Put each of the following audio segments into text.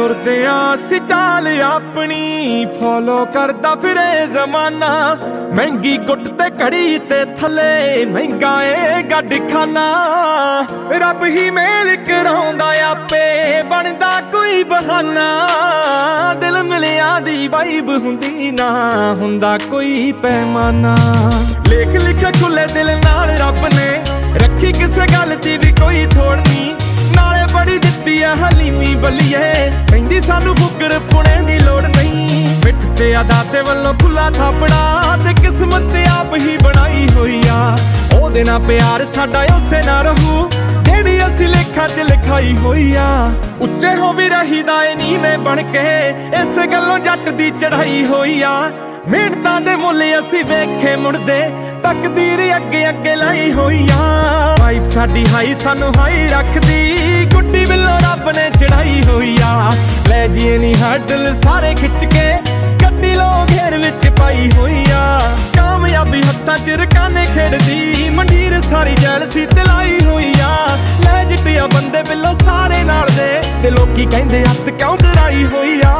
तुरदे आसी चाल अपनी फॉलो करदा फिरे जमाना। महंगी गुट ते घड़ी ते थले महंगा ए गड्ड खाना। रब ही मेल कराउंदा आपे बनदा कोई बहाना। दिल मिलिया दी वाइब हुंदी ना हुंदा कोई पैमाना। लेख लिखे खुले दिल नाल रब ने रखी किसे गल दी भी कोई थोड़ नी। नाले बड़ी दित्ती है हलीमी बलिए कहंदी सानू फुकर पुणे दी लोड़ नहीं। मिठ ते अदा ते वल्लों खुला थापड़ा ते किस्मत ते आप ही बनाई होई आ। ओदे नाल प्यार साडा उसे ना रहू जेड़ी असी लेखा च लिखाई होई आ। उच्चे हो भी रहीदा ए नीवें बन के इस गल्लों जट दी चढ़ाई होई आ। मेहनतां दे मुल असी वेखे मुड़दे तकदीर अगे अगे लाई होई आ। वाइब साडी हाई सानू हाई रखदी गुड्डी बिल्लो रब ने चढ़ाई होई आ। लै जीए नी हडल सारे खिच के गड्डी लो घेर विच पाई होई आ। कामयाबी हत्थां च रकाने खेड़दी मंडीर सारी जैलसी ते लाई होई आ। लै जिट्टिया बंदे बिल्लो सारे नाल दे ते लोकी कहंदे हत्थ क्यों कराई होई आ।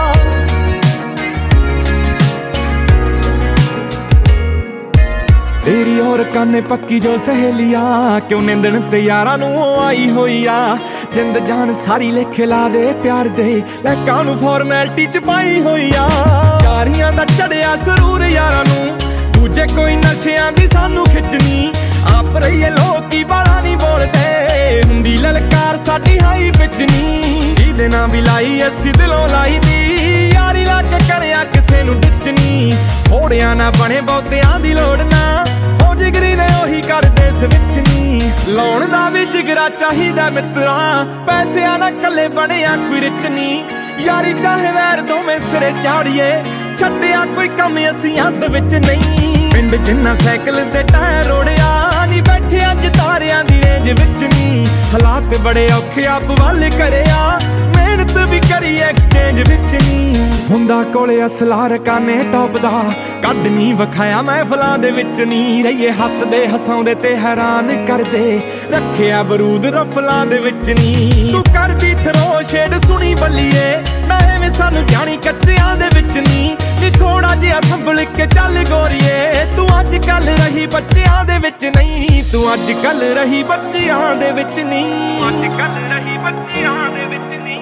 तेरी और काने पक्की जो सहेलिया क्यों निंदन ते यारां नू आई होई आ। जिंद जान सारी लेखे ला दे प्यार दे लै कानू फॉर्मैलिटी च पाई होई आ। यारियां दा चढ़िया सरूर यारां नू दूजे कोई नशियां दी सानू खिचनी। आप रहीए लोकी बाला नी बोलदे हुंदी ललकार साडी हाई पिचनी। जिहदे नां भी लाई असी दिलों लाई दी यारी लग करिया किसे नू डिचनी। थोड़ियां ना बने बहुतियां दी लोड़ ना हो जिगरी ने ओही कर दे विच नी। लाउण दा भी जिगरा चाहिदा मित्रा पैसियां ना कल्ले बनिया कोई रिच नी। यारी चाहे वैर दोवें सिरे चाड़िए छड्डिया कोई कम असी अंत विच नहीं। पिंड जिन्ना साइकिल ते टायर रोड़िया नी बैठे अज तारियां दी रेंज विच नी। हालात बड़े औखे आप वल करिया मेहनत भी करी एक्सचेंज विच नी। हुंदा कोले असला रकाने टॉप दा कड नी वखाया महफिलां दे विच नी। रहिए हसदे हसाउंदे ते हैरान करदे रखिया बरूद रफलां दे विच नी। तू करदी थरो छेड़ सुनी बल्लीए ना एवें सानू जानी कच्चियां दे विच नी। नी थोड़ा जिहा संभल के चल गोरीए तू अज कल रही बच्चियां दे विच नहीं। तू अज कल रही बच्चियां दे विच नहीं। अज कल रही बच्चियां दे विच नहीं।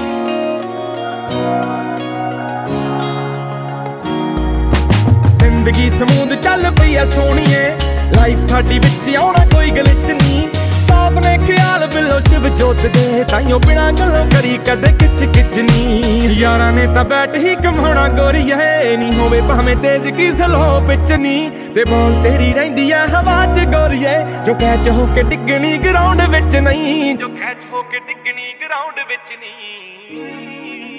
जिंदगी समूद चल पई है सोहणीए लाइफ साडी विच आउणा कोई गलिच नी। साफ ने ख्याल बिलो शिव जोत दे ताइयों बिना गल्लों करी कदे किच किच नी। यारां ने तां बैठ ही कमाउणा गोरीए नी होवे भावें तेज की स्लो पिच नी। ते बॉल तेरी रहिंदी है हवा च गोरीए जो कैच हो के डिगणी ग्राउंड विच नहीं। जो कैच हो के डिगणी ग्राउंड विच नहीं।